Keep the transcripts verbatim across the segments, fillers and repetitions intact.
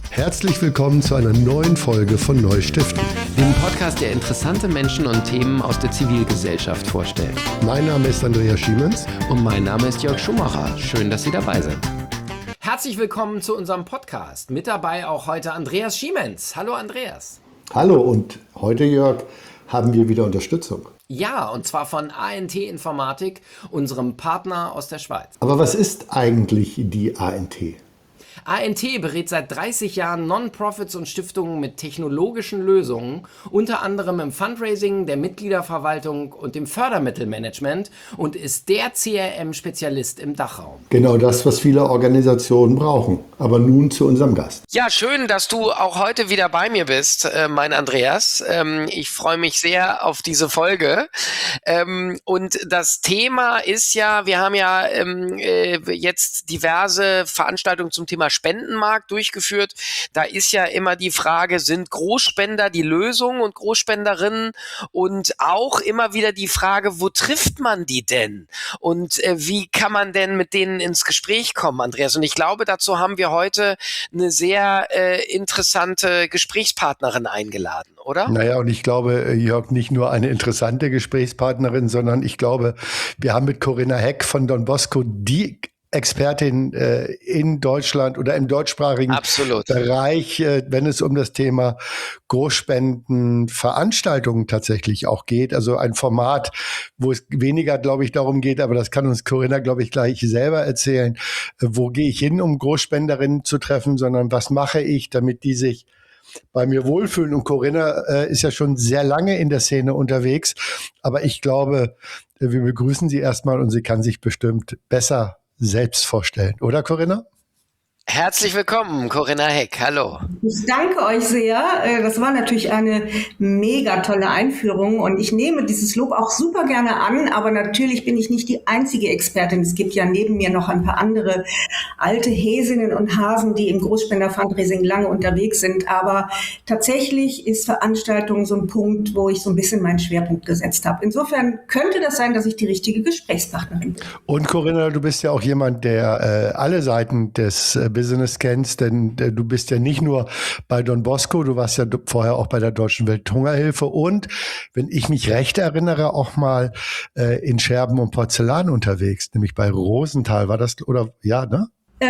Herzlich willkommen zu einer neuen Folge von Neustiften, dem Podcast, der interessante Menschen und Themen aus der Zivilgesellschaft vorstellt. Mein Name ist Andreas Schiemens. Und mein Name ist Jörg Schumacher. Schön, dass Sie dabei sind. Herzlich willkommen zu unserem Podcast. Mit dabei auch heute Andreas Schiemens. Hallo Andreas. Hallo, und heute, Jörg, haben wir wieder Unterstützung. Ja, und zwar von A N T Informatik, unserem Partner aus der Schweiz. Aber was ist eigentlich die A N T? A N T berät seit dreißig Jahren Non-Profits und Stiftungen mit technologischen Lösungen, unter anderem im Fundraising, der Mitgliederverwaltung und dem Fördermittelmanagement und ist der C R M-Spezialist im Dachraum. Genau das, was viele Organisationen brauchen. Aber nun zu unserem Gast. Ja, schön, dass du auch heute wieder bei mir bist, äh, mein Andreas. Ähm, ich freue mich sehr auf diese Folge. Ähm, und das Thema ist ja, wir haben ja ähm, äh, jetzt diverse Veranstaltungen zum Thema Spendenmarkt durchgeführt. Da ist ja immer die Frage, sind Großspender die Lösung und Großspenderinnen? Und auch immer wieder die Frage, wo trifft man die denn? Und äh, wie kann man denn mit denen ins Gespräch kommen, Andreas? Und ich glaube, dazu haben wir heute eine sehr äh, interessante Gesprächspartnerin eingeladen, oder? Naja, und ich glaube, Jörg, nicht nur eine interessante Gesprächspartnerin, sondern ich glaube, wir haben mit Corinna Heck von Don Bosco die Expertin äh, in Deutschland oder im deutschsprachigen Absolut. Bereich, äh, wenn es um das Thema Großspenden, Veranstaltungen tatsächlich auch geht. Also ein Format, wo es weniger, glaube ich, darum geht, aber das kann uns Corinna, glaube ich, gleich selber erzählen, äh, wo gehe ich hin, um Großspenderinnen zu treffen, sondern was mache ich, damit die sich bei mir wohlfühlen. Und Corinna äh, ist ja schon sehr lange in der Szene unterwegs, aber ich glaube, äh, wir begrüßen sie erstmal und sie kann sich bestimmt besser selbst vorstellen, oder Corinna? Herzlich willkommen, Corinna Heck. Hallo. Ich danke euch sehr. Das war natürlich eine mega tolle Einführung und ich nehme dieses Lob auch super gerne an, aber natürlich bin ich nicht die einzige Expertin. Es gibt ja neben mir noch ein paar andere alte Häsinnen und Hasen, die im Großspender-Fundraising lange unterwegs sind, aber tatsächlich ist Veranstaltung so ein Punkt, wo ich so ein bisschen meinen Schwerpunkt gesetzt habe. Insofern könnte das sein, dass ich die richtige Gesprächspartnerin bin. Und Corinna, du bist ja auch jemand, der äh, alle Seiten des äh, Business kennst, denn äh, du bist ja nicht nur bei Don Bosco, du warst ja vorher auch bei der Deutschen Welthungerhilfe und, wenn ich mich recht erinnere, auch mal äh, in Scherben und Porzellan unterwegs, nämlich bei Rosenthal war das, oder ja, ne?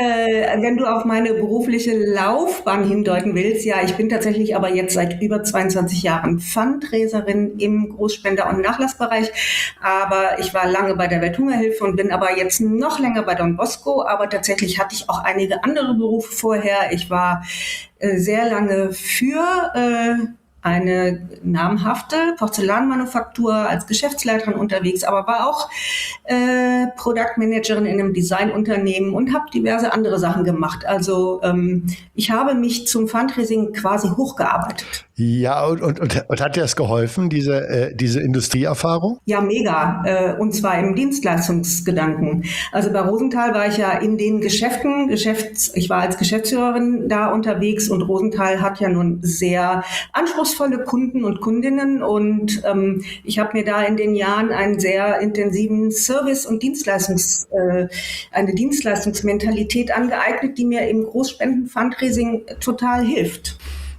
Äh, wenn du auf meine berufliche Laufbahn hindeuten willst, ja, ich bin tatsächlich aber jetzt seit über zweiundzwanzig Jahren Fundraiserin im Großspender- und Nachlassbereich, aber ich war lange bei der Welthungerhilfe und bin aber jetzt noch länger bei Don Bosco, aber tatsächlich hatte ich auch einige andere Berufe vorher. Ich war äh, sehr lange für äh, eine namhafte Porzellanmanufaktur als Geschäftsleiterin unterwegs, aber war auch äh, Product Managerin in einem Designunternehmen und habe diverse andere Sachen gemacht. Also ähm, ich habe mich zum Fundraising quasi hochgearbeitet. Ja, und, und, und, und hat dir das geholfen, diese, äh, diese Industrieerfahrung? Ja, mega. Äh, und zwar im Dienstleistungsgedanken. Also bei Rosenthal war ich ja in den Geschäften, Geschäfts-, ich war als Geschäftsführerin da unterwegs und Rosenthal hat ja nun sehr anspruchsvolle Kunden und Kundinnen und ähm, ich habe mir da in den Jahren einen sehr intensiven Service- und Dienstleistungs, äh, eine Dienstleistungsmentalität angeeignet, die mir im Großspenden-Fundraising total hilft.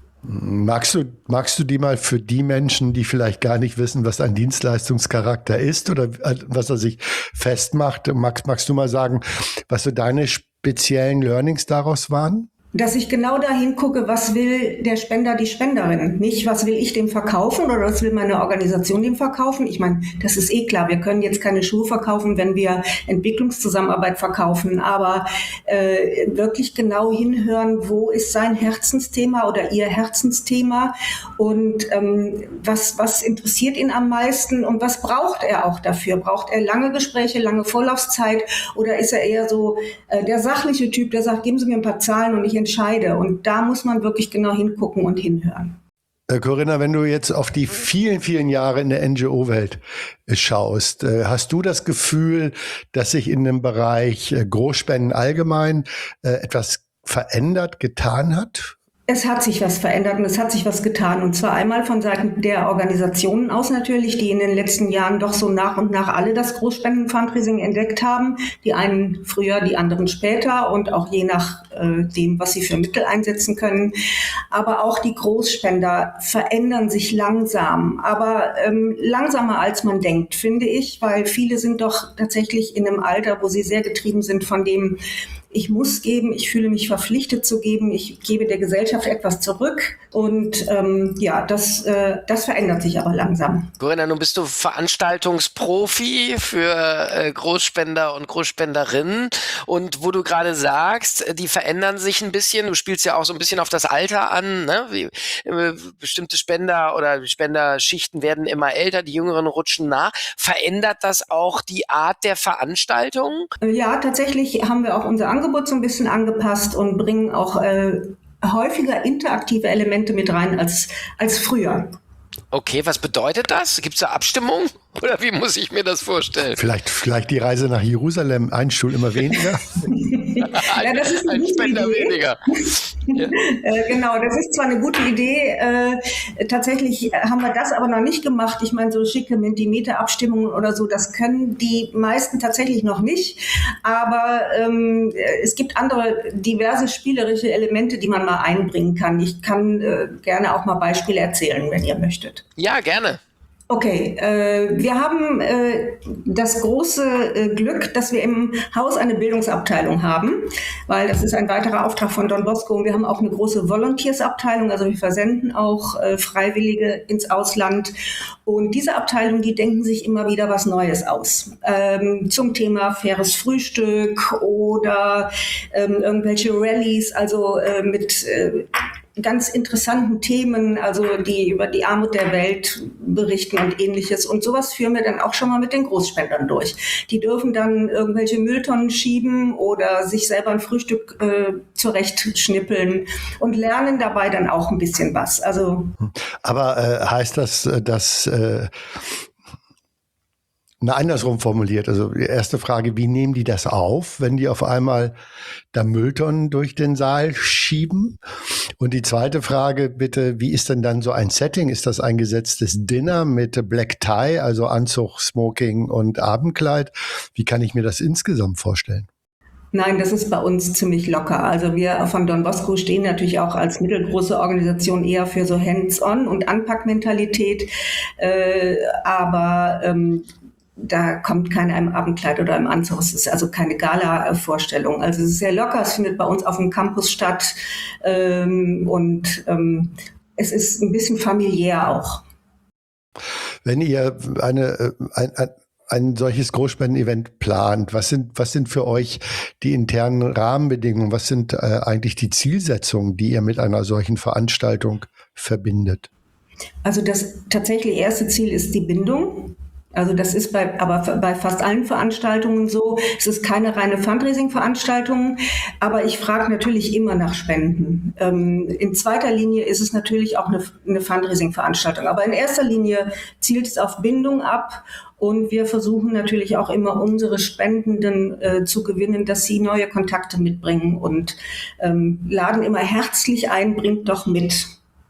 Magst du, magst du die mal für die Menschen, die vielleicht gar nicht wissen, was ein Dienstleistungscharakter ist oder was er sich festmacht, magst, magst du mal sagen, was so deine speziellen Learnings daraus waren? Dass ich genau dahin gucke, was will der Spender, die Spenderin. Nicht, was will ich dem verkaufen oder was will meine Organisation dem verkaufen. Ich meine, das ist eh klar, wir können jetzt keine Schuhe verkaufen, wenn wir Entwicklungszusammenarbeit verkaufen, aber äh, wirklich genau hinhören, wo ist sein Herzensthema oder ihr Herzensthema und ähm, was, was interessiert ihn am meisten und was braucht er auch dafür? Braucht er lange Gespräche, lange Vorlaufzeit oder ist er eher so äh, der sachliche Typ, der sagt, geben Sie mir ein paar Zahlen und ich entscheide. Und da muss man wirklich genau hingucken und hinhören. Äh, Corinna, wenn du jetzt auf die vielen, vielen Jahre in der N G O-Welt äh, schaust, äh, hast du das Gefühl, dass sich in dem Bereich äh, Großspenden allgemein äh, etwas verändert, getan hat? Es hat sich was verändert und es hat sich was getan. Und zwar einmal von Seiten der Organisationen aus natürlich, die in den letzten Jahren doch so nach und nach alle das Großspenden-Fundraising entdeckt haben. Die einen früher, die anderen später und auch je nach äh, dem, was sie für Mittel einsetzen können. Aber auch die Großspender verändern sich langsam, aber ähm, langsamer als man denkt, finde ich, weil viele sind doch tatsächlich in einem Alter, wo sie sehr getrieben sind von dem, ich muss geben, ich fühle mich verpflichtet zu geben, ich gebe der Gesellschaft etwas zurück und ähm, ja, das, äh, das verändert sich aber langsam. Corinna, nun bist du Veranstaltungsprofi für äh, Großspender und Großspenderinnen und wo du gerade sagst, die verändern sich ein bisschen, du spielst ja auch so ein bisschen auf das Alter an, ne? Wie, äh, bestimmte Spender oder Spenderschichten werden immer älter, die Jüngeren rutschen nach. Verändert das auch die Art der Veranstaltung? Ja, tatsächlich haben wir auch unser Angebot so ein bisschen angepasst und bringen auch äh, häufiger interaktive Elemente mit rein als, als früher. Okay, was bedeutet das? Gibt es da Abstimmung? Oder wie muss ich mir das vorstellen? Vielleicht, vielleicht die Reise nach Jerusalem, ein Stuhl immer weniger. Ja, das ist eine ein Spender Idee. weniger. Ja. Äh, genau, das ist zwar eine gute Idee, äh, tatsächlich haben wir das aber noch nicht gemacht. Ich meine, so schicke Mentimeter-Abstimmungen oder so, das können die meisten tatsächlich noch nicht. Aber ähm, es gibt andere diverse spielerische Elemente, die man mal einbringen kann. Ich kann äh, gerne auch mal Beispiele erzählen, wenn ihr möchtet. Ja, gerne. Okay, äh, wir haben äh, das große äh, Glück, dass wir im Haus eine Bildungsabteilung haben, weil das ist ein weiterer Auftrag von Don Bosco und wir haben auch eine große Volunteers-Abteilung, also wir versenden auch äh, Freiwillige ins Ausland und diese Abteilung, die denken sich immer wieder was Neues aus, ähm, zum Thema faires Frühstück oder ähm, irgendwelche Rallyes, also äh, mit äh, ganz interessanten Themen, also die über die Armut der Welt berichten und Ähnliches. Und sowas führen wir dann auch schon mal mit den Großspendern durch. Die dürfen dann irgendwelche Mülltonnen schieben oder sich selber ein Frühstück äh, zurechtschnippeln und lernen dabei dann auch ein bisschen was. Also, aber äh, heißt das, dass äh, Na, andersrum formuliert. Also die erste Frage, wie nehmen die das auf, wenn die auf einmal da Mülltonnen durch den Saal schieben? Und die zweite Frage bitte, wie ist denn dann so ein Setting? Ist das ein gesetztes Dinner mit Black Tie, also Anzug, Smoking und Abendkleid? Wie kann ich mir das insgesamt vorstellen? Nein, das ist bei uns ziemlich locker. Also wir von Don Bosco stehen natürlich auch als mittelgroße Organisation eher für so Hands-on und Anpackmentalität. Äh, aber ähm, da kommt keiner im Abendkleid oder im Anzug. Es ist also keine Gala-Vorstellung. Also es ist sehr locker. Es findet bei uns auf dem Campus statt. Ähm, und ähm, es ist ein bisschen familiär auch. Wenn ihr eine, ein, ein ein solches Großspenden-Event plant, was sind, was sind für euch die internen Rahmenbedingungen? Was sind äh, eigentlich die Zielsetzungen, die ihr mit einer solchen Veranstaltung verbindet? Also das tatsächlich erste Ziel ist die Bindung. Also das ist bei, aber bei fast allen Veranstaltungen so. Es ist keine reine Fundraising-Veranstaltung, aber ich frage natürlich immer nach Spenden. Ähm, in zweiter Linie ist es natürlich auch eine, eine Fundraising-Veranstaltung, aber in erster Linie zielt es auf Bindung ab und wir versuchen natürlich auch immer unsere Spendenden äh, zu gewinnen, dass sie neue Kontakte mitbringen und ähm, laden immer herzlich ein, bringt doch mit.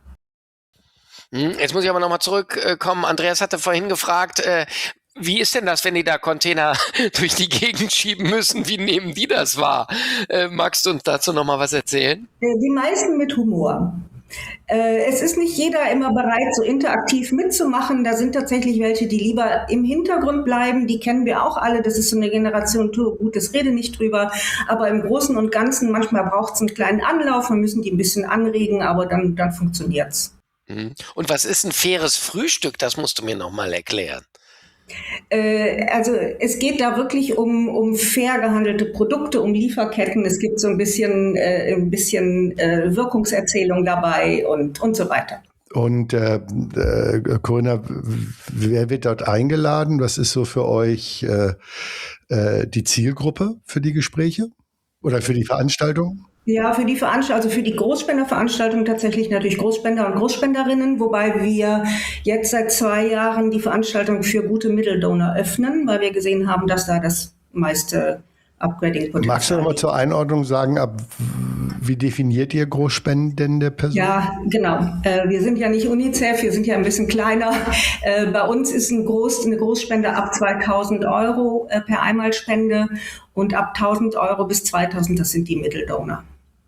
Jetzt muss ich aber nochmal zurückkommen. Andreas hatte vorhin gefragt, äh, wie ist denn das, wenn die da Container durch die Gegend schieben müssen? Wie nehmen die das wahr? Äh, magst du uns dazu nochmal was erzählen? Die meisten mit Humor. Äh, es ist nicht jeder immer bereit, so interaktiv mitzumachen. Da sind tatsächlich welche, die lieber im Hintergrund bleiben. Die kennen wir auch alle. Das ist so eine Generation, gut, das rede nicht drüber. Aber im Großen und Ganzen, manchmal braucht es einen kleinen Anlauf. Wir müssen die ein bisschen anregen, aber dann, dann funktioniert's. Und was ist ein faires Frühstück? Das musst du mir nochmal erklären. Äh, also es geht da wirklich um, um fair gehandelte Produkte, um Lieferketten. Es gibt so ein bisschen, äh, ein bisschen äh, Wirkungserzählung dabei und, und so weiter. Und äh, äh, Corinna, wer wird dort eingeladen? Was ist so für euch äh, äh, die Zielgruppe für die Gespräche oder für die Veranstaltung? Ja, für die Veranstaltung, also für die Großspenderveranstaltung tatsächlich natürlich Großspender und Großspenderinnen, wobei wir jetzt seit zwei Jahren die Veranstaltung für gute Mitteldonor öffnen, weil wir gesehen haben, dass da das meiste Upgrading-Potenzial. Magst du noch mal zur Einordnung sagen, ab wie wie definiert ihr großspendende Personen? Ja, genau. Äh, wir sind ja nicht UNICEF, wir sind ja ein bisschen kleiner. Äh, bei uns ist ein Groß, eine Großspende ab zweitausend Euro äh, per Einmalspende und ab tausend Euro bis zweitausend, das sind die Mitteldonor.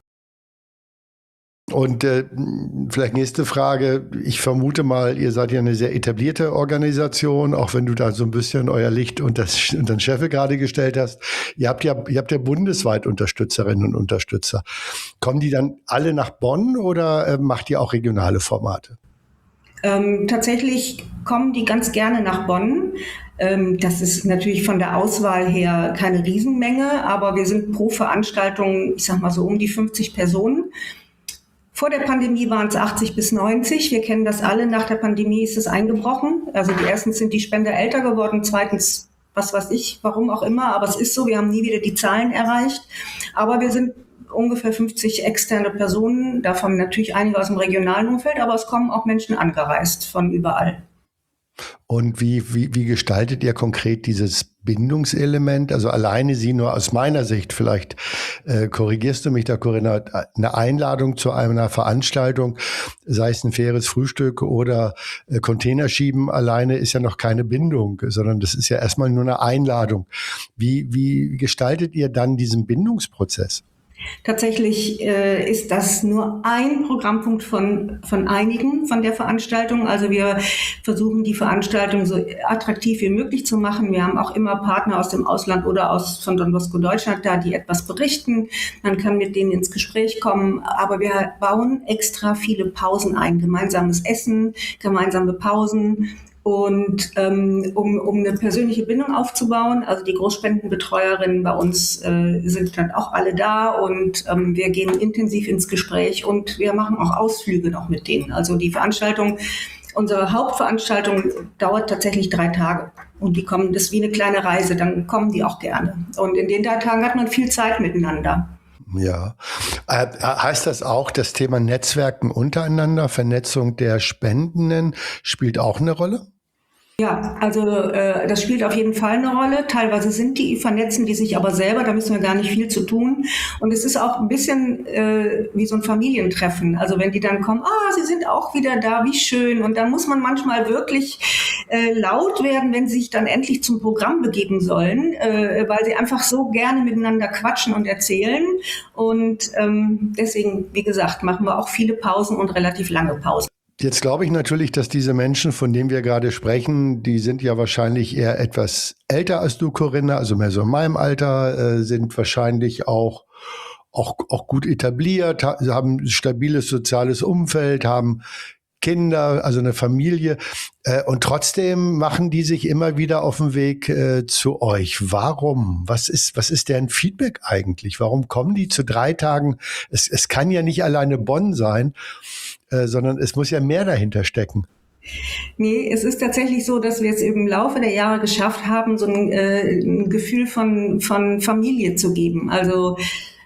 Und äh, vielleicht nächste Frage. Ich vermute mal, ihr seid ja eine sehr etablierte Organisation, auch wenn du da so ein bisschen euer Licht unter, unter den Scheffel gerade gestellt hast. Ihr habt ja, ihr habt ja bundesweit Unterstützerinnen und Unterstützer. Kommen die dann alle nach Bonn oder äh, macht ihr auch regionale Formate? Ähm, tatsächlich kommen die ganz gerne nach Bonn. Ähm, das ist natürlich von der Auswahl her keine Riesenmenge, aber wir sind pro Veranstaltung, ich sag mal so um die fünfzig Personen. Vor der Pandemie waren es achtzig bis neunzig. Wir kennen das alle. Nach der Pandemie ist es eingebrochen. Also die erstens sind die Spender älter geworden. Zweitens, was weiß ich, warum auch immer. Aber es ist so, wir haben nie wieder die Zahlen erreicht. Aber wir sind ungefähr fünfzig externe Personen. Davon natürlich einige aus dem regionalen Umfeld. Aber es kommen auch Menschen angereist von überall. Und wie, wie, wie gestaltet ihr konkret dieses Bindungselement? Also alleine sie nur aus meiner Sicht, vielleicht äh, korrigierst du mich da, Corinna, eine Einladung zu einer Veranstaltung, sei es ein faires Frühstück oder äh, Container schieben, alleine ist ja noch keine Bindung, sondern das ist ja erstmal nur eine Einladung. Wie, wie gestaltet ihr dann diesen Bindungsprozess? Tatsächlich äh, ist das nur ein Programmpunkt von, von einigen von der Veranstaltung. Also wir versuchen, die Veranstaltung so attraktiv wie möglich zu machen. Wir haben auch immer Partner aus dem Ausland oder aus von Don Bosco Deutschland da, die etwas berichten. Man kann mit denen ins Gespräch kommen. Aber wir bauen extra viele Pausen ein. Gemeinsames Essen, gemeinsame Pausen. Und ähm, um, um eine persönliche Bindung aufzubauen, also die Großspendenbetreuerinnen bei uns äh, sind dann auch alle da und ähm, wir gehen intensiv ins Gespräch und wir machen auch Ausflüge noch mit denen. Also die Veranstaltung, unsere Hauptveranstaltung dauert tatsächlich drei Tage und die kommen, das ist wie eine kleine Reise, dann kommen die auch gerne. Und in den drei Tagen hat man viel Zeit miteinander. Ja. Äh, heißt das auch, das Thema Netzwerken untereinander, Vernetzung der Spendenden spielt auch eine Rolle? Ja, also äh, das spielt auf jeden Fall eine Rolle. Teilweise sind die, vernetzen die sich aber selber, da müssen wir gar nicht viel zu tun. Und es ist auch ein bisschen äh, wie so ein Familientreffen. Also wenn die dann kommen, ah, sie sind auch wieder da, wie schön. Und dann muss man manchmal wirklich äh, laut werden, wenn sie sich dann endlich zum Programm begeben sollen, äh, weil sie einfach so gerne miteinander quatschen und erzählen. Und ähm, deswegen, wie gesagt, machen wir auch viele Pausen und relativ lange Pausen. Jetzt glaube ich natürlich, dass diese Menschen, von denen wir gerade sprechen, die sind ja wahrscheinlich eher etwas älter als du, Corinna, also mehr so in meinem Alter, äh, sind wahrscheinlich auch, auch, auch gut etabliert, ha- haben ein stabiles soziales Umfeld, haben Kinder, also eine Familie. Äh, und trotzdem machen die sich immer wieder auf den Weg äh, zu euch. Warum? Was ist, was ist deren Feedback eigentlich? Warum kommen die zu drei Tagen? Es, es kann ja nicht alleine Bonn sein, äh, sondern es muss ja mehr dahinter stecken. Nee, es ist tatsächlich so, dass wir es im Laufe der Jahre geschafft haben, so ein, äh, ein Gefühl von, von Familie zu geben. Also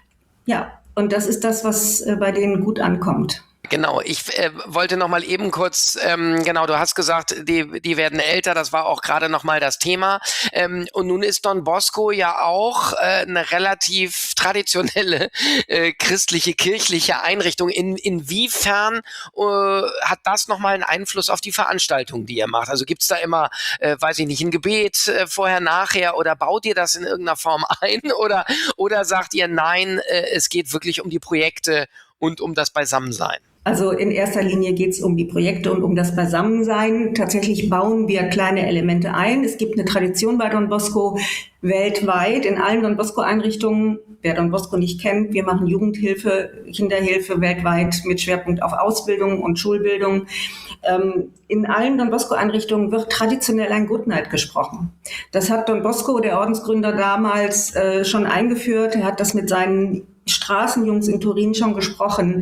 ja, und das ist das, was äh, bei denen gut ankommt. Genau, ich äh, wollte noch mal eben kurz, ähm, genau, du hast gesagt, die, die werden älter, das war auch gerade noch mal das Thema. Ähm, und nun ist Don Bosco ja auch äh, eine relativ traditionelle äh, christliche, kirchliche Einrichtung. In, inwiefern äh, hat das noch mal einen Einfluss auf die Veranstaltung, die ihr macht? Also gibt's da immer, äh, weiß ich nicht, ein Gebet äh, vorher, nachher oder baut ihr das in irgendeiner Form ein? Oder, oder sagt ihr, nein, äh, es geht wirklich um die Projekte und um das Beisammensein? Also in erster Linie geht es um die Projekte und um das Beisammensein. Tatsächlich bauen wir kleine Elemente ein. Es gibt eine Tradition bei Don Bosco weltweit, in allen Don Bosco-Einrichtungen. Wer Don Bosco nicht kennt, wir machen Jugendhilfe, Kinderhilfe weltweit mit Schwerpunkt auf Ausbildung und Schulbildung. Ähm, in allen Don Bosco-Einrichtungen wird traditionell ein Goodnight gesprochen. Das hat Don Bosco, der Ordensgründer, damals äh, schon eingeführt. Er hat das mit seinen Straßenjungs in Turin schon gesprochen.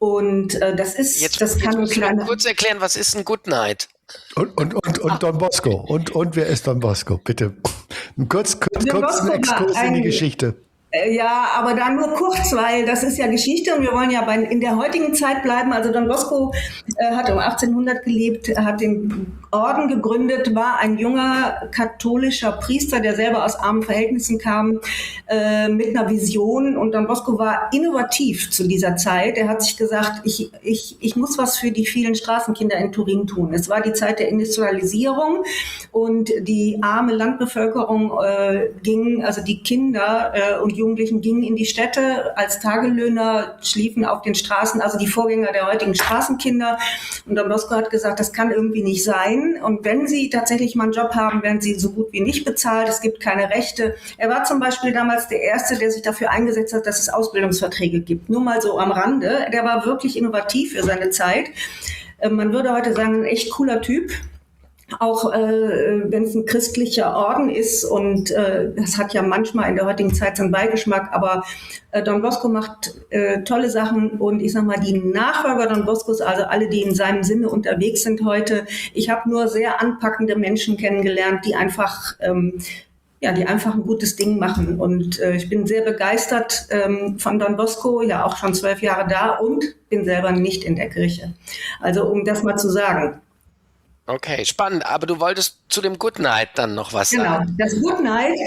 Und äh, das ist, jetzt, das kann jetzt ein kleiner... kurz erklären, was ist ein Goodnight? Und, und, und, und Don Bosco. Und, und wer ist Don Bosco? Bitte. Kurz, kurz, Don kurz Bosco einen Exkurs war in die ein- Geschichte. Ja, aber dann nur kurz, weil das ist ja Geschichte und wir wollen ja bei, in der heutigen Zeit bleiben. Also Don Bosco äh, hat um achtzehnhundert gelebt, hat den Orden gegründet, war ein junger katholischer Priester, der selber aus armen Verhältnissen kam, äh, mit einer Vision. Und Don Bosco war innovativ zu dieser Zeit. Er hat sich gesagt, ich, ich, ich muss was für die vielen Straßenkinder in Turin tun. Es war die Zeit der Industrialisierung und die arme Landbevölkerung äh, ging, also die Kinder äh, und Jugendlichen gingen in die Städte als Tagelöhner, schliefen auf den Straßen, also die Vorgänger der heutigen Straßenkinder. Und Don Bosco hat gesagt, das kann irgendwie nicht sein. Und wenn sie tatsächlich mal einen Job haben, werden sie so gut wie nicht bezahlt. Es gibt keine Rechte. Er war zum Beispiel damals der Erste, der sich dafür eingesetzt hat, dass es Ausbildungsverträge gibt. Nur mal so am Rande. Der war wirklich innovativ für seine Zeit. Man würde heute sagen, ein echt cooler Typ. Auch äh, wenn es ein christlicher Orden ist und äh, das hat ja manchmal in der heutigen Zeit seinen Beigeschmack, aber äh, Don Bosco macht äh, tolle Sachen und ich sag mal, die Nachfolger Don Boscos, also alle, die in seinem Sinne unterwegs sind heute, ich habe nur sehr anpackende Menschen kennengelernt, die einfach ähm, ja, die einfach ein gutes Ding machen und äh, ich bin sehr begeistert ähm, von Don Bosco, ja auch schon zwölf Jahre da und bin selber nicht in der Kirche. Also um das mal zu sagen. Okay, spannend. Aber du wolltest zu dem Good Night dann noch was genau. sagen. Genau, das Good Night.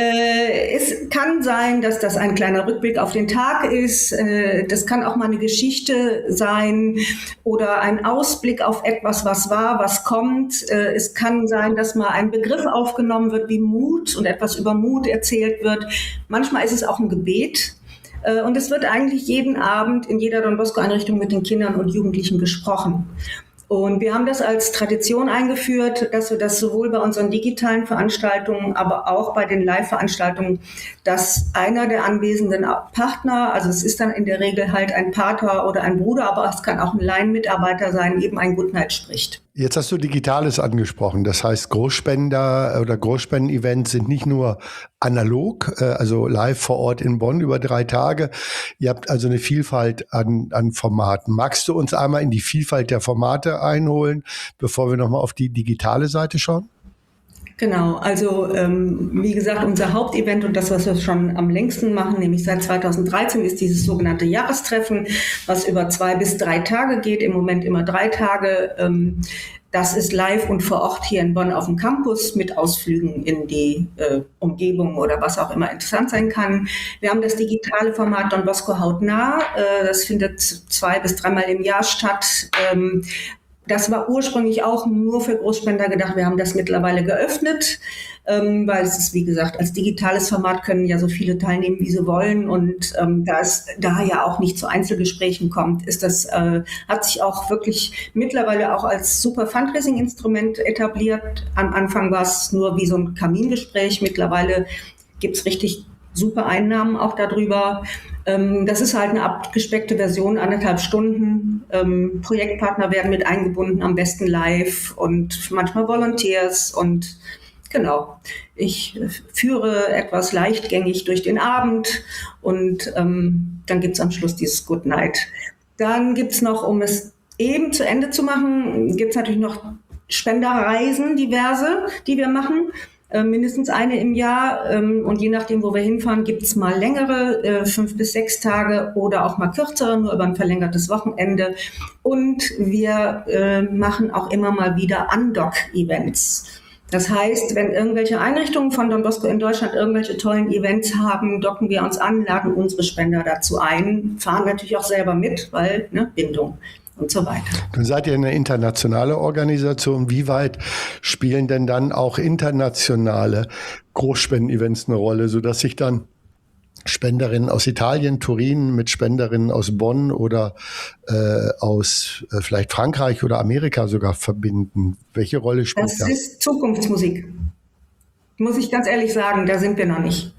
Äh, es kann sein, dass das ein kleiner Rückblick auf den Tag ist. Äh, das kann auch mal eine Geschichte sein oder ein Ausblick auf etwas, was war, was kommt. Äh, es kann sein, dass mal ein Begriff aufgenommen wird wie Mut und etwas über Mut erzählt wird. Manchmal ist es auch ein Gebet. Äh, und es wird eigentlich jeden Abend in jeder Don Bosco-Einrichtung mit den Kindern und Jugendlichen gesprochen. Und wir haben das als Tradition eingeführt, dass wir das sowohl bei unseren digitalen Veranstaltungen, aber auch bei den Live-Veranstaltungen, dass einer der anwesenden Partner, also es ist dann in der Regel halt ein Pater oder ein Bruder, aber es kann auch ein Laienmitarbeiter sein, eben ein Good Night spricht. Jetzt hast du Digitales angesprochen. Das heißt, Großspender oder Großspenden-Events sind nicht nur analog, also live vor Ort in Bonn über drei Tage. Ihr habt also eine Vielfalt an, an Formaten. Magst du uns einmal in die Vielfalt der Formate einholen, bevor wir nochmal auf die digitale Seite schauen? Genau, also ähm, wie gesagt, unser Hauptevent und das, was wir schon am längsten machen, nämlich seit zweitausenddreizehn, ist dieses sogenannte Jahrestreffen, was über zwei bis drei Tage geht, im Moment immer drei Tage. Ähm, das ist live und vor Ort hier in Bonn auf dem Campus mit Ausflügen in die äh, Umgebung oder was auch immer interessant sein kann. Wir haben das digitale Format Don Bosco hautnah, äh, das findet zwei bis dreimal im Jahr statt. Ähm, Das war ursprünglich auch nur für Großspender gedacht. Wir haben das mittlerweile geöffnet, ähm, weil es ist, wie gesagt, als digitales Format können ja so viele teilnehmen, wie sie wollen. Und ähm, da es da ja auch nicht zu Einzelgesprächen kommt, ist das, äh, hat sich auch wirklich mittlerweile auch als super Fundraising-Instrument etabliert. Am Anfang war es nur wie so ein Kamingespräch. Mittlerweile gibt's richtig super Einnahmen auch darüber. Das ist halt eine abgespeckte Version, anderthalb Stunden. Ähm, Projektpartner werden mit eingebunden, am besten live und manchmal Volunteers. Und genau, ich führe etwas leichtgängig durch den Abend und ähm, dann gibt's am Schluss dieses Good Night. Dann gibt's noch, um es eben zu Ende zu machen, gibt's natürlich noch Spenderreisen, diverse, die wir machen. Äh, mindestens eine im Jahr ähm, und je nachdem, wo wir hinfahren, gibt's mal längere, äh, fünf bis sechs Tage oder auch mal kürzere, nur über ein verlängertes Wochenende. Und wir äh, machen auch immer mal wieder Undock-Events. Das heißt, wenn irgendwelche Einrichtungen von Don Bosco in Deutschland irgendwelche tollen Events haben, docken wir uns an, laden unsere Spender dazu ein, fahren natürlich auch selber mit, weil ne, Bindung. Und so weiter. Nun seid ihr eine internationale Organisation. Wie weit spielen denn dann auch internationale Großspenden-Events eine Rolle, sodass sich dann Spenderinnen aus Italien, Turin mit Spenderinnen aus Bonn oder äh, aus äh, vielleicht Frankreich oder Amerika sogar verbinden? Welche Rolle spielt das? Das ist Zukunftsmusik. Muss ich ganz ehrlich sagen, da sind wir noch nicht.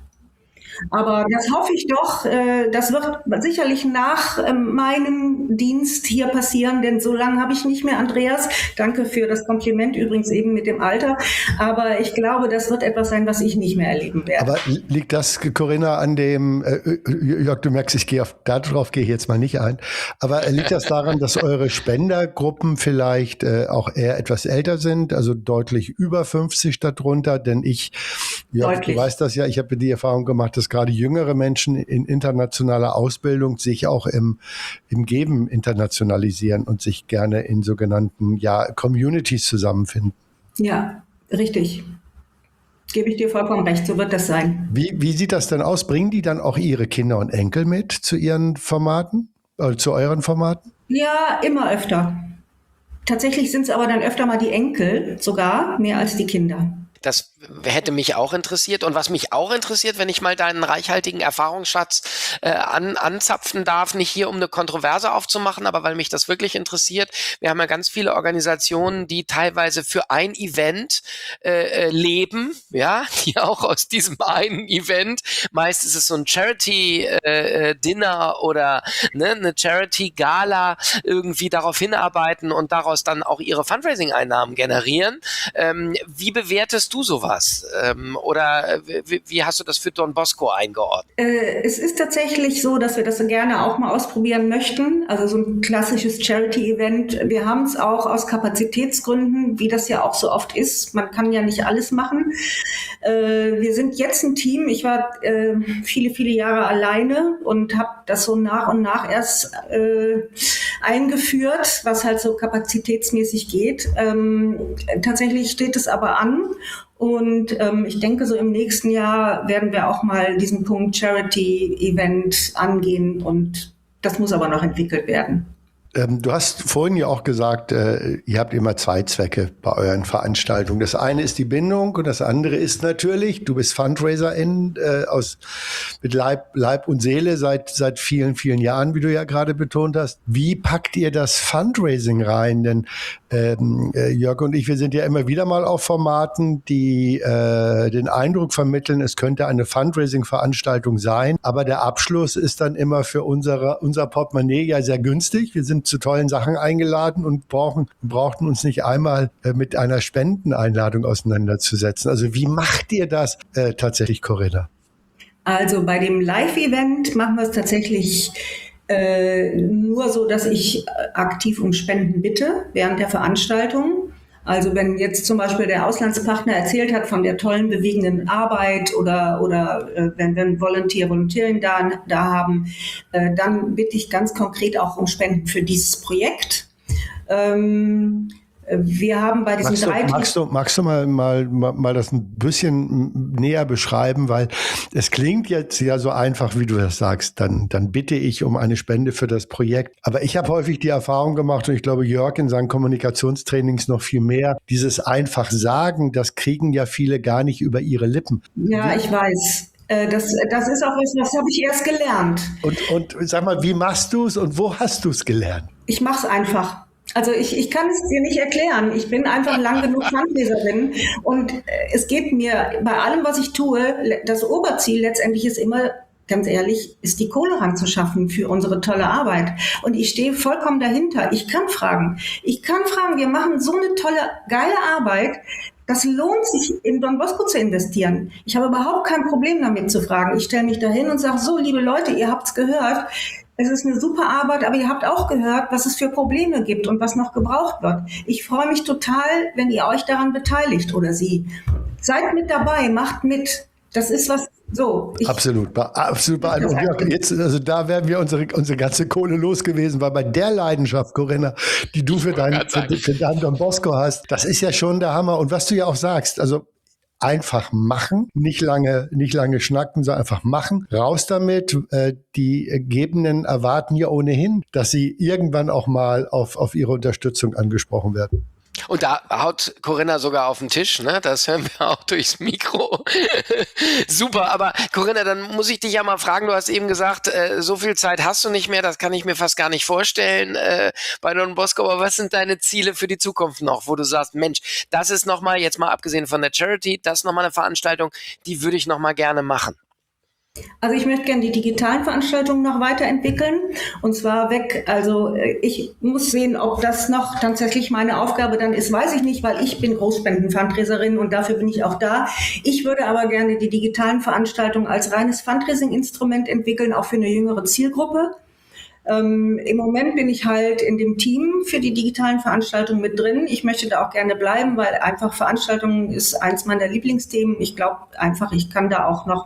Aber das hoffe ich doch. Das wird sicherlich nach meinem Dienst hier passieren, denn so lange habe ich nicht mehr, Andreas. Danke für das Kompliment, übrigens eben mit dem Alter. Aber ich glaube, das wird etwas sein, was ich nicht mehr erleben werde. Aber liegt das, Corinna, an dem, äh, Jörg, du merkst, ich gehe auf, darauf gehe ich jetzt mal nicht ein, aber liegt das daran, dass eure Spendergruppen vielleicht äh, auch eher etwas älter sind, also deutlich über fünfzig statt drunter? Denn ich, Jörg, du weißt das ja, ich habe die Erfahrung gemacht, dass dass gerade jüngere Menschen in internationaler Ausbildung sich auch im, im Geben internationalisieren und sich gerne in sogenannten ja, Communities zusammenfinden. Ja, richtig. Gebe ich dir vollkommen recht, so wird das sein. Wie, wie sieht das denn aus? Bringen die dann auch ihre Kinder und Enkel mit zu ihren Formaten, äh, zu euren Formaten? Ja, immer öfter. Tatsächlich sind es aber dann öfter mal die Enkel, sogar mehr als die Kinder. Das hätte mich auch interessiert. Und was mich auch interessiert, wenn ich mal deinen reichhaltigen Erfahrungsschatz äh, an, anzapfen darf, nicht hier, um eine Kontroverse aufzumachen, aber weil mich das wirklich interessiert. Wir haben ja ganz viele Organisationen, die teilweise für ein Event äh, leben, ja, die auch aus diesem einen Event, meist ist es so ein Charity-Dinner äh, oder ne, eine Charity-Gala, irgendwie darauf hinarbeiten und daraus dann auch ihre Fundraising-Einnahmen generieren. Ähm, wie bewertest du sowas? Ähm, oder wie, wie hast du das für Don Bosco eingeordnet? Äh, es ist tatsächlich so, dass wir das gerne auch mal ausprobieren möchten. Also so ein klassisches Charity-Event. Wir haben es auch aus Kapazitätsgründen, wie das ja auch so oft ist. Man kann ja nicht alles machen. Äh, wir sind jetzt ein Team. Ich war äh, viele, viele Jahre alleine und habe das so nach und nach erst äh, eingeführt, was halt so kapazitätsmäßig geht. Ähm, tatsächlich steht es aber an. Und ähm, ich denke, so im nächsten Jahr werden wir auch mal diesen Punkt Charity-Event angehen und das muss aber noch entwickelt werden. Ähm, du hast vorhin ja auch gesagt, äh, ihr habt immer zwei Zwecke bei euren Veranstaltungen. Das eine ist die Bindung und das andere ist natürlich, du bist Fundraiserin äh, aus mit Leib, Leib und Seele seit seit vielen, vielen Jahren, wie du ja gerade betont hast. Wie packt ihr das Fundraising rein? Denn ähm, äh, Jörg und ich, wir sind ja immer wieder mal auf Formaten, die äh, den Eindruck vermitteln, es könnte eine Fundraising-Veranstaltung sein, aber der Abschluss ist dann immer für unsere, unser Portemonnaie ja sehr günstig. Wir sind zu tollen Sachen eingeladen und brauchen, brauchten uns nicht einmal äh, mit einer Spendeneinladung auseinanderzusetzen. Also wie macht ihr das äh, tatsächlich, Corinna? Also bei dem Live-Event machen wir es tatsächlich äh, nur so, dass ich aktiv um Spenden bitte während der Veranstaltung. Also wenn jetzt zum Beispiel der Auslandspartner erzählt hat von der tollen, bewegenden Arbeit oder, oder äh, wenn wir einen Volunteer, Volontärin da, da haben, äh, dann bitte ich ganz konkret auch um Spenden für dieses Projekt. Ähm, wir haben bei diesen magst du, drei... Magst du, magst du mal, mal, mal das ein bisschen näher beschreiben, weil es klingt jetzt ja so einfach, wie du das sagst, dann, dann bitte ich um eine Spende für das Projekt. Aber ich habe häufig die Erfahrung gemacht und ich glaube, Jörg in seinen Kommunikationstrainings noch viel mehr, dieses einfach sagen, das kriegen ja viele gar nicht über ihre Lippen. Ja, ich weiß. Das, das ist auch was, das habe ich erst gelernt. Und, und sag mal, wie machst du es und wo hast du es gelernt? Ich mache es einfach. Also ich, ich kann es dir nicht erklären. Ich bin einfach lang genug Fundraiserin und es geht mir bei allem, was ich tue, das Oberziel letztendlich ist immer, ganz ehrlich, ist die Kohle ranzuschaffen für unsere tolle Arbeit. Und ich stehe vollkommen dahinter. Ich kann fragen. Ich kann fragen, wir machen so eine tolle, geile Arbeit. Das lohnt sich, in Don Bosco zu investieren. Ich habe überhaupt kein Problem damit zu fragen. Ich stelle mich dahin und sage, so, liebe Leute, ihr habt's gehört. Es ist eine super Arbeit, aber ihr habt auch gehört, was es für Probleme gibt und was noch gebraucht wird. Ich freue mich total, wenn ihr euch daran beteiligt oder sie. Seid mit dabei, macht mit. Das ist was so. Ich, absolut, absolut beeindruckend. Und jetzt, also da wären wir unsere, unsere ganze Kohle los gewesen, weil bei der Leidenschaft, Corinna, die du für deinen für, für deinen Don Bosco hast, das ist ja schon der Hammer. Und was du ja auch sagst, also einfach machen, nicht lange, nicht lange schnacken, sondern einfach machen. Raus damit. Äh, die Gebenden erwarten ja ohnehin, dass sie irgendwann auch mal auf, auf ihre Unterstützung angesprochen werden. Und da haut Corinna sogar auf den Tisch, ne? Das hören wir auch durchs Mikro. Super, aber Corinna, dann muss ich dich ja mal fragen, du hast eben gesagt, äh, so viel Zeit hast du nicht mehr, das kann ich mir fast gar nicht vorstellen äh, bei Don Bosco, aber was sind deine Ziele für die Zukunft noch, wo du sagst, Mensch, das ist nochmal, jetzt mal abgesehen von der Charity, das ist nochmal eine Veranstaltung, die würde ich nochmal gerne machen? Also ich möchte gerne die digitalen Veranstaltungen noch weiterentwickeln und zwar weg, also ich muss sehen, ob das noch tatsächlich meine Aufgabe dann ist, weiß ich nicht, weil ich bin Großspenden-Fundraiserin und dafür bin ich auch da. Ich würde aber gerne die digitalen Veranstaltungen als reines Fundraising-Instrument entwickeln, auch für eine jüngere Zielgruppe. Ähm, im Moment bin ich halt in dem Team für die digitalen Veranstaltungen mit drin. Ich möchte da auch gerne bleiben, weil einfach Veranstaltungen ist eins meiner Lieblingsthemen. Ich glaube einfach, ich kann da auch noch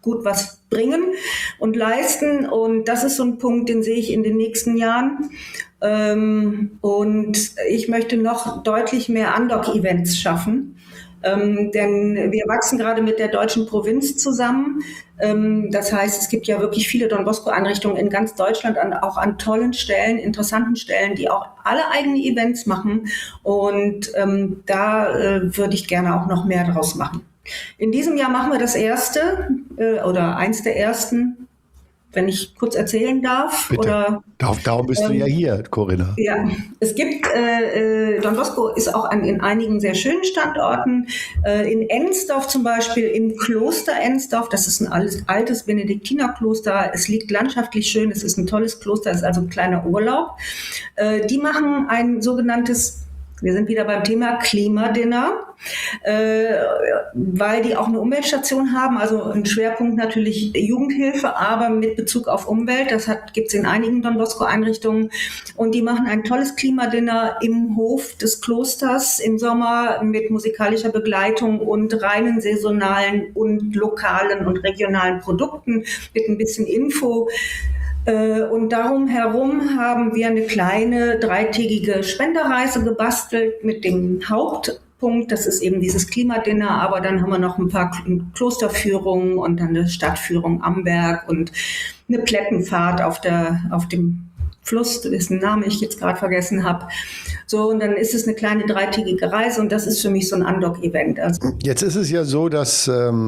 gut was bringen und leisten. Und das ist so ein Punkt, den sehe ich in den nächsten Jahren. Ähm, und ich möchte noch deutlich mehr Undock-Events schaffen. Ähm, denn wir wachsen gerade mit der deutschen Provinz zusammen. Ähm, das heißt, es gibt ja wirklich viele Don Bosco-Einrichtungen in ganz Deutschland, an, auch an tollen Stellen, interessanten Stellen, die auch alle eigene Events machen. Und ähm, da äh, würde ich gerne auch noch mehr draus machen. In diesem Jahr machen wir das erste äh, oder eins der ersten, wenn ich kurz erzählen darf. Bitte. Oder, Darum, darum bist ähm, du ja hier, Corinna. Ja, es gibt, äh, Don Bosco ist auch an, in einigen sehr schönen Standorten. Äh, in Ensdorf zum Beispiel, im Kloster Ensdorf, das ist ein altes, altes Benediktinerkloster. Es liegt landschaftlich schön, es ist ein tolles Kloster, es ist also ein kleiner Urlaub. Äh, die machen ein sogenanntes, wir sind wieder beim Thema Klimadinner, äh, weil die auch eine Umweltstation haben, also ein Schwerpunkt natürlich Jugendhilfe, aber mit Bezug auf Umwelt. Das gibt es in einigen Don Bosco-Einrichtungen. Und die machen ein tolles Klimadinner im Hof des Klosters im Sommer mit musikalischer Begleitung und reinen saisonalen und lokalen und regionalen Produkten mit ein bisschen Info. Und darum herum haben wir eine kleine dreitägige Spenderreise gebastelt mit dem Hauptpunkt, das ist eben dieses Klimadinner, aber dann haben wir noch ein paar Klosterführungen und dann eine Stadtführung am Berg und eine Plettenfahrt auf der, auf dem Fluss, dessen Namen ich jetzt gerade vergessen habe. So, und dann ist es eine kleine dreitägige Reise und das ist für mich so ein Undock-Event. Also jetzt ist es ja so, dass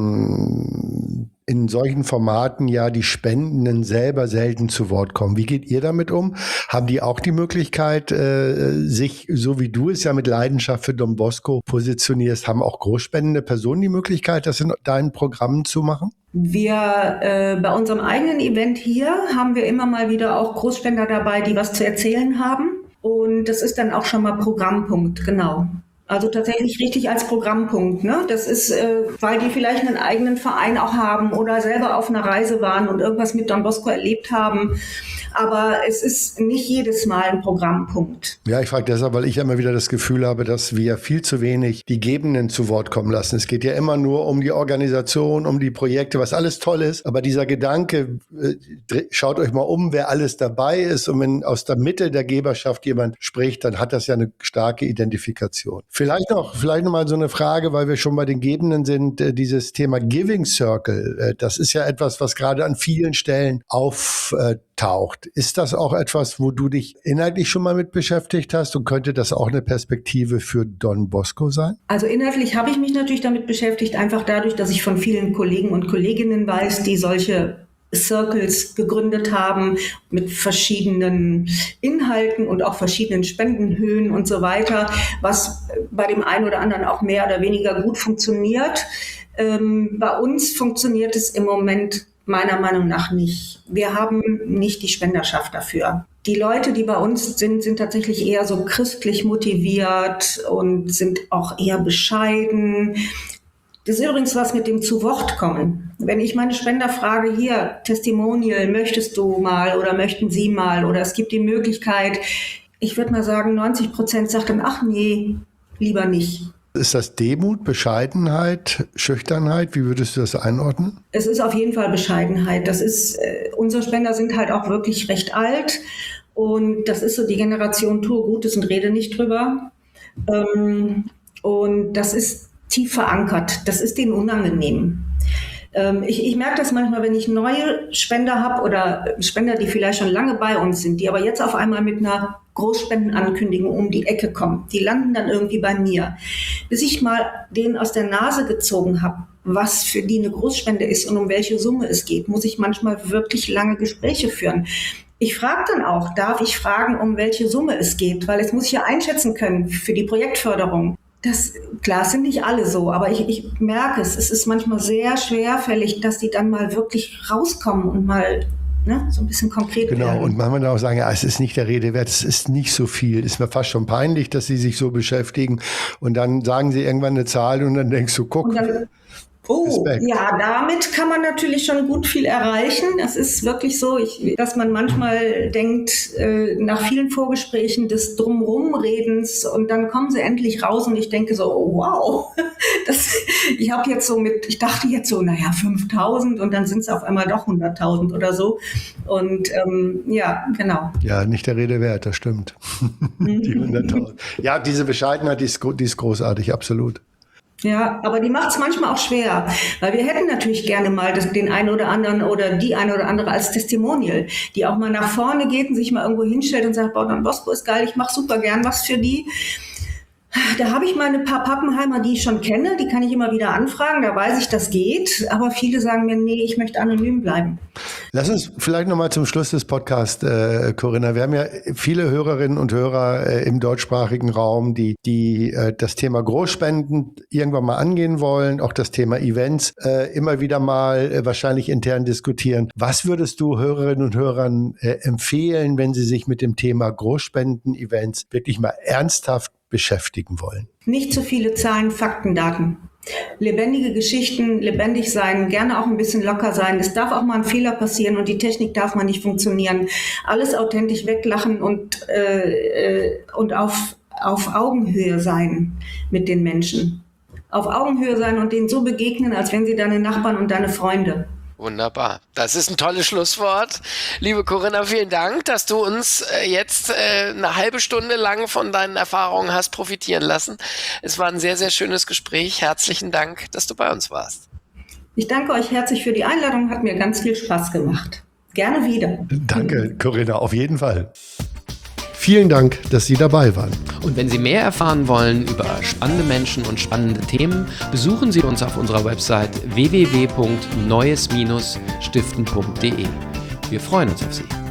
ähm, in solchen Formaten ja die Spendenden selber selten zu Wort kommen. Wie geht ihr damit um? Haben die auch die Möglichkeit, äh, sich, so wie du es ja mit Leidenschaft für Don Bosco positionierst, haben auch großspendende Personen die Möglichkeit, das in deinen Programmen zu machen? Wir, äh, bei unserem eigenen Event hier haben wir immer mal wieder auch Großspender dabei, die was zu erzählen haben. Und das ist dann auch schon mal Programmpunkt, genau. Also tatsächlich richtig als Programmpunkt, ne? Das ist, äh, weil die vielleicht einen eigenen Verein auch haben oder selber auf einer Reise waren und irgendwas mit Don Bosco erlebt haben. Aber es ist nicht jedes Mal ein Programmpunkt. Ja, ich frage deshalb, weil ich ja immer wieder das Gefühl habe, dass wir viel zu wenig die Gebenden zu Wort kommen lassen. Es geht ja immer nur um die Organisation, um die Projekte, was alles toll ist. Aber dieser Gedanke, äh, schaut euch mal um, wer alles dabei ist. Und wenn aus der Mitte der Geberschaft jemand spricht, dann hat das ja eine starke Identifikation. Vielleicht noch, vielleicht noch mal so eine Frage, weil wir schon bei den Gebenden sind, äh, dieses Thema Giving Circle. Äh, das ist ja etwas, was gerade an vielen Stellen auftaucht. Ist das auch etwas, wo du dich inhaltlich schon mal mit beschäftigt hast und könnte das auch eine Perspektive für Don Bosco sein? Also inhaltlich habe ich mich natürlich damit beschäftigt, einfach dadurch, dass ich von vielen Kollegen und Kolleginnen weiß, die solche Circles gegründet haben mit verschiedenen Inhalten und auch verschiedenen Spendenhöhen und so weiter, was bei dem einen oder anderen auch mehr oder weniger gut funktioniert. Ähm, bei uns funktioniert es im Moment meiner Meinung nach nicht. Wir haben nicht die Spenderschaft dafür. Die Leute, die bei uns sind, sind tatsächlich eher so christlich motiviert und sind auch eher bescheiden. Das ist übrigens was mit dem zu Wort kommen. Wenn ich meine Spender frage, hier, Testimonial, möchtest du mal oder möchten Sie mal oder es gibt die Möglichkeit, ich würde mal sagen, neunzig Prozent sagt dann, ach nee, lieber nicht. Ist das Demut, Bescheidenheit, Schüchternheit? Wie würdest du das einordnen? Es ist auf jeden Fall Bescheidenheit. Das ist, äh, unsere Spender sind halt auch wirklich recht alt und das ist so die Generation Tue Gutes und rede nicht drüber. Ähm, und das ist tief verankert. Das ist denen unangenehm. Ähm, ich, ich merke das manchmal, wenn ich neue Spender habe oder Spender, die vielleicht schon lange bei uns sind, die aber jetzt auf einmal mit einer Großspendenankündigung um die Ecke kommen. Die landen dann irgendwie bei mir. Bis ich mal denen aus der Nase gezogen habe, was für die eine Großspende ist und um welche Summe es geht, muss ich manchmal wirklich lange Gespräche führen. Ich frage dann auch, darf ich fragen, um welche Summe es geht? Weil es muss ich ja einschätzen können für die Projektförderung. Das, klar, sind nicht alle so, aber ich, ich merke es, es ist manchmal sehr schwerfällig, dass die dann mal wirklich rauskommen und mal ne, so ein bisschen konkret genau, werden. Genau, und manchmal auch sagen, ja, es ist nicht der Rede wert, es ist nicht so viel. Ist mir fast schon peinlich, dass sie sich so beschäftigen. Und dann sagen sie irgendwann eine Zahl und dann denkst du, guck, dann, Oh, Respekt. ja, damit kann man natürlich schon gut viel erreichen. Es ist wirklich so, ich, dass man manchmal denkt, äh, nach vielen Vorgesprächen des Drumrumredens und dann kommen sie endlich raus und ich denke so, oh, wow, das, ich habe jetzt so mit, ich dachte jetzt so, naja, fünftausend und dann sind es auf einmal doch hunderttausend oder so. Und ähm, ja, genau. Ja, nicht der Rede wert, das stimmt. Die hunderttausend. Ja, diese Bescheidenheit, die ist, die ist großartig, absolut. Ja, aber die macht es manchmal auch schwer, weil wir hätten natürlich gerne mal das, den einen oder anderen oder die eine oder andere als Testimonial, die auch mal nach vorne geht und sich mal irgendwo hinstellt und sagt, boah, Don Bosco ist geil, ich mache super gern was für die. Da habe ich meine paar Pappenheimer, die ich schon kenne, die kann ich immer wieder anfragen, da weiß ich, das geht, aber viele sagen mir, nee, ich möchte anonym bleiben. Lass uns vielleicht nochmal zum Schluss des Podcasts, äh, Corinna. Wir haben ja viele Hörerinnen und Hörer äh, im deutschsprachigen Raum, die, die äh, das Thema Großspenden irgendwann mal angehen wollen, auch das Thema Events äh, immer wieder mal äh, wahrscheinlich intern diskutieren. Was würdest du Hörerinnen und Hörern äh, empfehlen, wenn sie sich mit dem Thema Großspenden-Events wirklich mal ernsthaft beschäftigen wollen? Nicht zu viele Zahlen, Fakten, Daten. Lebendige Geschichten, lebendig sein, gerne auch ein bisschen locker sein. Es darf auch mal ein Fehler passieren und die Technik darf mal nicht funktionieren. Alles authentisch weglachen und, äh, und auf, auf Augenhöhe sein mit den Menschen. Auf Augenhöhe sein und denen so begegnen, als wenn sie deine Nachbarn und deine Freunde. Wunderbar. Das ist ein tolles Schlusswort. Liebe Corinna, vielen Dank, dass du uns jetzt eine halbe Stunde lang von deinen Erfahrungen hast profitieren lassen. Es war ein sehr, sehr schönes Gespräch. Herzlichen Dank, dass du bei uns warst. Ich danke euch herzlich für die Einladung. Hat mir ganz viel Spaß gemacht. Gerne wieder. Danke, Corinna, auf jeden Fall. Vielen Dank, dass Sie dabei waren. Und wenn Sie mehr erfahren wollen über spannende Menschen und spannende Themen, besuchen Sie uns auf unserer Website w w w punkt neues Bindestrich stiften punkt d e. Wir freuen uns auf Sie.